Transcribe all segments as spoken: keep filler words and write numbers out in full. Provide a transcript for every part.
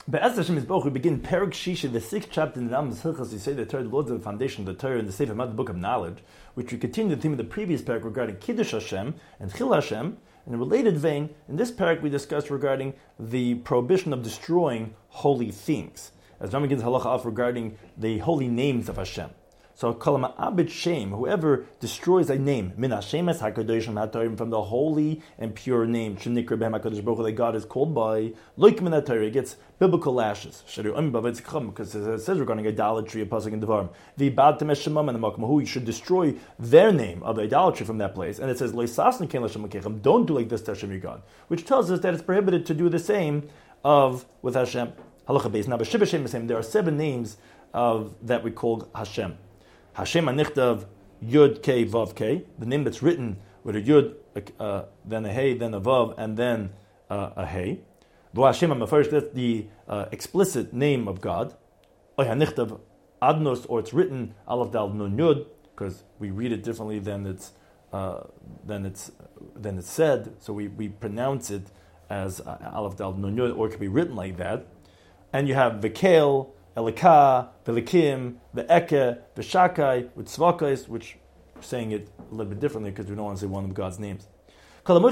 Be'ez Hashem Yisboch, we begin Perek Shisha, the sixth chapter in the Rambam's Hilchos. You say the Torah, the Lord's the foundation of the Torah, and the Sefer Mad, the Book of Knowledge, which we continue the theme of the previous Perek regarding Kiddush Hashem and Chil Hashem. In a related vein, in this Perek we discussed regarding the prohibition of destroying holy things. As Rambam begins halacha off regarding the holy names of Hashem. So, Kol Abid Shem, whoever destroys a name, Min Hashem Es HaKadoshim HaTorah, from the holy and pure name, Shenikra Behem HaKadosh Baruch Hu, that God is called by, Loik Min HaTorah, gets biblical lashes. Because it says regarding idolatry, a pasuk in Devarim, V'ibad Temesh Shemam and Makam, who you should destroy their name of idolatry from that place. And it says, Lo Yisasni Ken L'Shem L'Kechem, don't do like this to Hashem your God, which tells us that it's prohibited to do the same of with Hashem. Halacha Beis. Now, B'Shiv Hashem Hashem, there are seven names of that we call Hashem. Hashem Anichtav Yud K Vav K, the name that's written with a Yud, uh, then a Hey, then a Vav, and then uh, a Hey. V'o Hashem HaMefarish, that's the uh, explicit name of God. Oy Hanichtav Adnos, or it's written Aleph Dal Nun Yud, because we read it differently than it's uh, than it's than it's said, so we, we pronounce it as uh, Aleph Dal Nun Yud, or it could be written like that. And you have V'Kel, Elika, Velikim, Ve'eke, Veshakai, with Tzvakais, which we're saying it a little bit differently because we don't want to say one of God's names. Whoever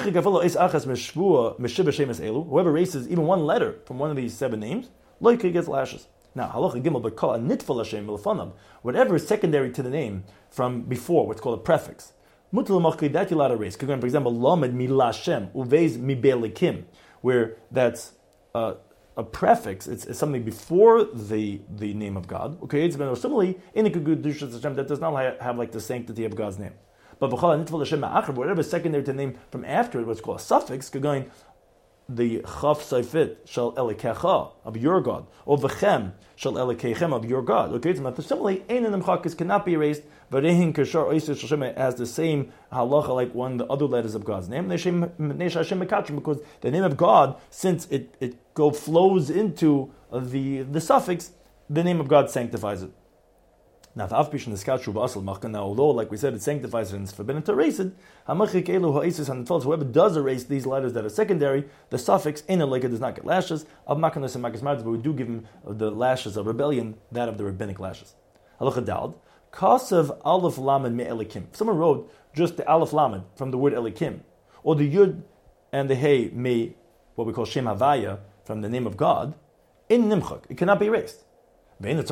erases even one letter from one of these seven names, Loika gets lashes. Now, halacha gimel b'kol nitfal Hashem milfanam, whatever is secondary to the name from before, what's called a prefix. Mutal machki, that you're allowed to erase. For example, lamed milah Hashem, uveiz mi belikim, where that's uh, a prefix, it's, it's something before the the name of God. Okay, it's been similarly in a Kedushas Hashem that does not have, have like the sanctity of God's name. But whatever is secondary to the name from after it, what's called a suffix, going the chaf saifit shall elikecha of your God, or v'chem shall elikechem of your God. Okay, it's similarly ein and nemchakis cannot be erased. Varehin kashar oiser Hashem has the same halacha like one of the other letters of God's name. Because the name of God, since it it go flows into the the suffix, the name of God sanctifies it. Now, although, like we said, it sanctifies it and it's forbidden to erase it, whoever does erase these letters that are secondary, the suffix in a does not get lashes. But we do give him the lashes of rebellion, that of the rabbinic lashes. Kasav Aleph Lamed Me Elikim. If someone wrote just the Aleph Lamed from the word Elikim, or the Yud and the Hey Me, what we call Shem Havaya, from the name of God, in Nimchak, it cannot be erased. Enough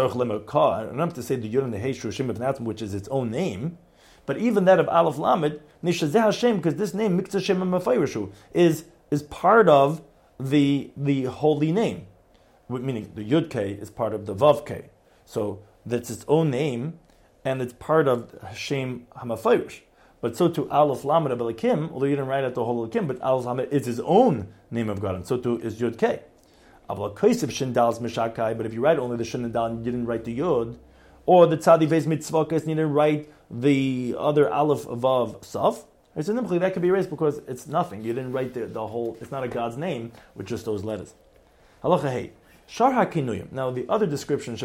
to say the Yud and the Hey Shushim of Natam, which is its own name, but even that of Aleph Lamed, Nishazeh Hashem, because this name, Mikzah Shem HaMefayrishu, is is part of the the holy name, meaning the Yud K is part of the Vav K. So that's its own name, and it's part of Hashem HaMefayrish. But so to Aleph Lamed of Elikim, although you didn't write out the whole Elikim, but Aleph Lamed is his own name of God, and so too is Yud K. But if you write only the Shin and Dal and you didn't write the Yud, or the Tzadi Vez Mitzvakas and you didn't write the other Aleph Vav Saf, that could be erased because it's nothing. You didn't write the, the whole, it's not a God's name with just those letters. Halacha Hey. Shar HaKinuyim. Now the other description,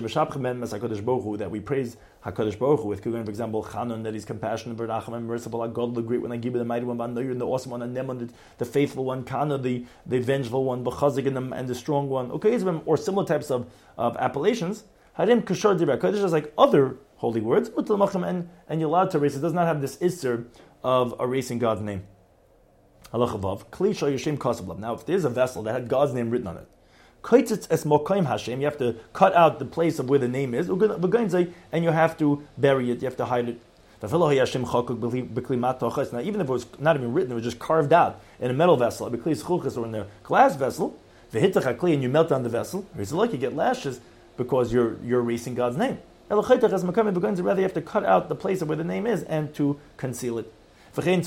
that we praise HaKadosh Baruch Hu with, for example, Chanun, that he's compassionate, Beracham, merciful, God, the great one, Agibah, the mighty one, Bandayr, the awesome one, and Neman, the faithful one, Kana, the, the vengeful one, B'chazik, and, and the strong one. Okay, or similar types of, of appellations. Harim Kashar Dibra Kodesh is like other holy words, and, and you're allowed to erase. It does not have this isser of erasing God's name. Halacha Vav. Kli Shal Yishem Kasablav. Now, if there's a vessel that had God's name written on it, you have to cut out the place of where the name is, and you have to bury it, you have to hide it. Now, even if it was not even written, it was just carved out in a metal vessel, or in a glass vessel, and you melt down the vessel, it's like you get lashes because you're you're erasing God's name. Rather, you have to cut out the place of where the name is and to conceal it. So if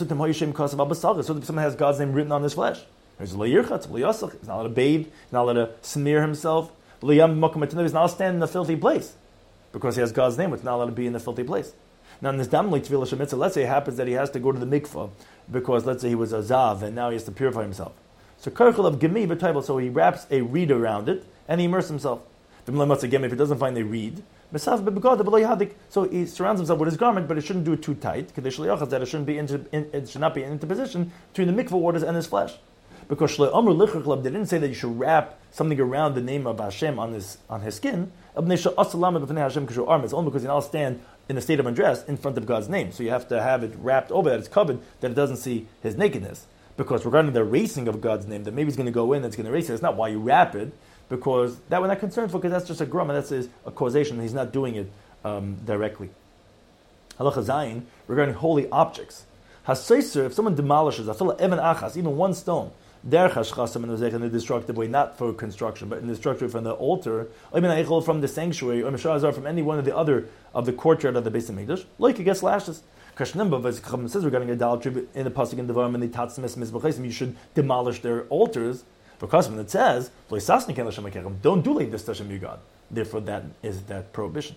someone has God's name written on his flesh, he's not allowed to bathe, he's not allowed to smear himself, he's not allowed to stand in a filthy place because he has God's name, it's not allowed to be in a filthy place. Now in this damli tefillah shemitza, let's say it happens that he has to go to the mikvah because let's say he was a zav and now he has to purify himself. So karchel of gemi v'tayvel, so he wraps a reed around it and he immerses himself. Again, if he doesn't find a reed, so he surrounds himself with his garment, but it shouldn't do it too tight, that it shouldn't be into, in, it should not be in interposition between the mikvah waters and his flesh. Because Shle Amr Lichach Lav, they didn't say that you should wrap something around the name of Hashem on his on his skin. It's only because you now stand in a state of undress in front of God's name. So you have to have it wrapped over that it's covered, that it doesn't see his nakedness. Because regarding the erasing of God's name, that maybe he's going to go in and it's going to erase it, it's not why you wrap it, because that we're not concerned for, because that's just a grum, and that's a causation, he's not doing it um, directly. Halacha Zayin, regarding holy objects. Haseiser, if someone demolishes, even achas, even one stone, derech hashchasam in a destructive way, not for construction, but in the destructive from the altar, from the sanctuary, or from any one of the other of the courtyard of the Beis Hamikdash, like it gets lashes. Kashnimba says regarding idolatry in the pasuk in Devarim and the Tatzmes Mizbechesim, you should demolish their altars. Because when it says, don't do like this to Hashem your God. Therefore, that is that prohibition.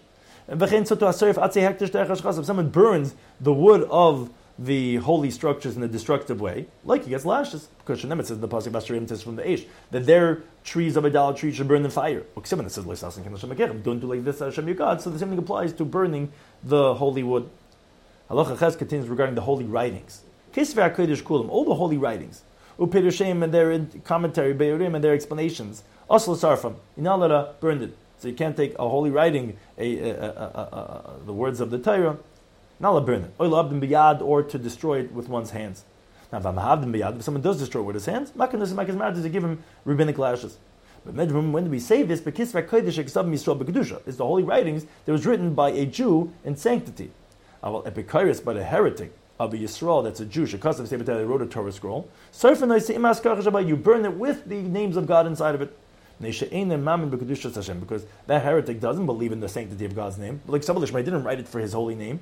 If someone burns the wood of the holy structures in a destructive way, like he gets lashes. Because Shenem, it says in the pasuk Basharim says from the Eish that their trees of idolatry should burn in fire. It says, don't do like this to Hashem your God. So the same thing applies to burning the holy wood. Halacha Ches continues regarding the holy writings. All the holy writings. Upirushim and their commentary, Beirim and their explanations. Asla Sarfam. You're not allowed to burn it. So you can't take a holy writing, a, a, a, a, a, the words of the Torah, not allowed to burn it. Oilabdim biyad, or to destroy it with one's hands. Now, if someone does destroy it with his hands, Makanus and Makas Marad to give him rabbinic lashes. But when do we say this? Because it's the holy writings that was written by a Jew in sanctity. Epikyrus, by a heretic of a Yisrael, that's a Jew, Shekasav Sefer Torah, wrote a Torah scroll. You burn it with the names of God inside of it. Because that heretic doesn't believe in the sanctity of God's name. Like Sabbath Shmai didn't write it for his holy name.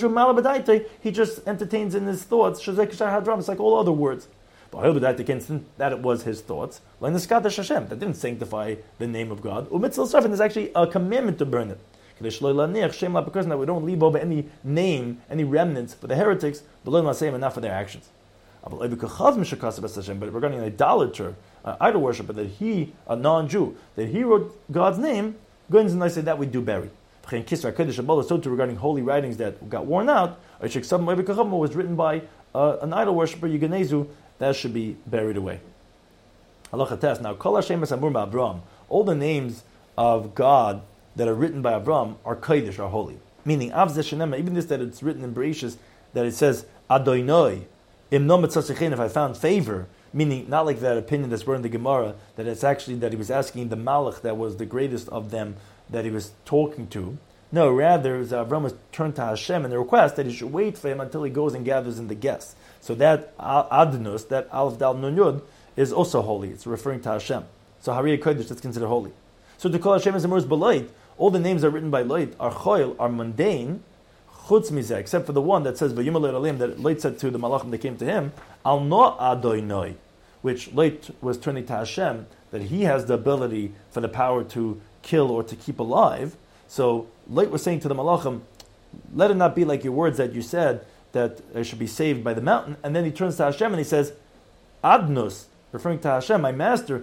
He just entertains in his thoughts. It's like all other words. But that it was his thoughts. That didn't sanctify the name of God. There's actually a commandment to burn it. Because now we don't leave over any name, any remnants for the heretics, but not for their actions. But regarding an idolater, an idol worshiper, that he, a non-Jew, that he wrote God's name, Guns and I say that we do bury. So too regarding holy writings that got worn out, was written by uh, an idol worshiper, Yuganezu, that should be buried away. Halacha test. Now, Kol Hashem Amur Ba'Avram, all the names of God that are written by Avram are Kodesh, are holy. Meaning, Av Zeshanema, even this that it's written in Bereshis, that it says, Adonai, Im Nom Etzasechen, if I found favor, meaning not like that opinion that's burned in the Gemara, that it's actually that he was asking the Malach that was the greatest of them that he was talking to. No, rather, Avram was turned to Hashem in the request that he should wait for him until he goes and gathers in the guests. So that Adonus, that Aleph Dal Nun Yud, is also holy. It's referring to Hashem. So Hariyah Kodesh, that's considered holy. So to call Hashem as Amur's B'Loit, all the names that are written by Loit are choil, are mundane, chutz mizeh, except for the one that says V'yumal Alim, that Loit said to the Malachim that came to him, Al no Adonai, which Loit was turning to Hashem, that he has the ability for the power to kill or to keep alive. So Loit was saying to the Malachim, let it not be like your words that you said that I should be saved by the mountain. And then he turns to Hashem and he says, Adnus, referring to Hashem, my master,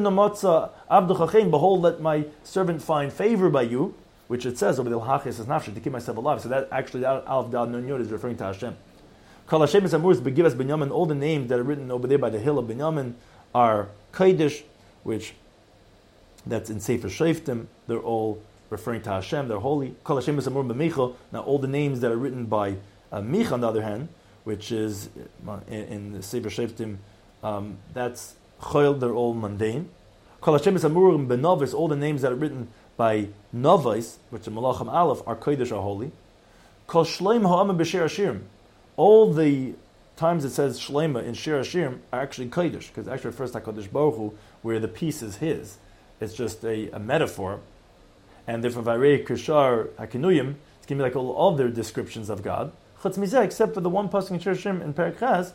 behold, let my servant find favor by you, which it says over the Hachis is nafshi, to keep myself alive. So that actually, that Alf Dal Nun Yod is referring to Hashem. Kol Hashem is Amurus Begivas Binyamin, all the names that are written over there by the hill of Binyamin are Kodesh, which that's in Sefer Shoftim, they're all referring to Hashem, they're holy. Kol Hashem is Amur B'Micha, now all the names that are written by uh, Micha, on the other hand, which is in, in the Sefer Shoftim, Um, that's Choil, they're all mundane. Kol Hashem is Amurim Benovis, all the names that are written by Novais, which are Malachim Aleph, are Kodesh, are holy. Kol Shleim Ha'amim B'Shir Hashirim, all the times it says Shleima in Shir Hashirim are actually Kodesh, because it actually refers to HaKadosh Baruch Hu, where the piece is his. It's just a, a metaphor. And therefore, Vayrei Kishar HaKinuyim, it's going to be like all of their descriptions of God. Chutz Mizeh, except for the one passage in Shir Hashirim in Perek Chas,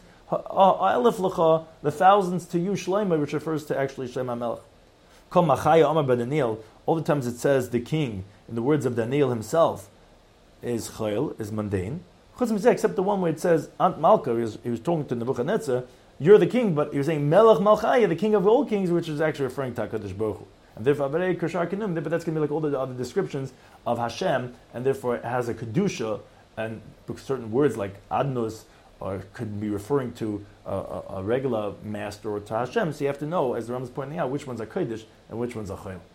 the thousands to you, Shleima, which refers to actually Shleima Melech. Kol Machaya Amar Daniel, all the times it says the king, in the words of Daniel himself, is Chayil, is mundane. Except the one where it says, Ant Malka, he was, he was talking to Nebuchadnezzar, you're the king, but he was saying Melech Malchaya, the king of all kings, which is actually referring to HaKadosh Baruch Hu. And therefore, but that's going to be like all the other descriptions of Hashem, and therefore it has a Kedusha, and certain words like Adnus, or could be referring to a, a, a regular master or to Hashem. So you have to know, as the Ram is pointing out, which ones are Kodesh and which ones are Chayil.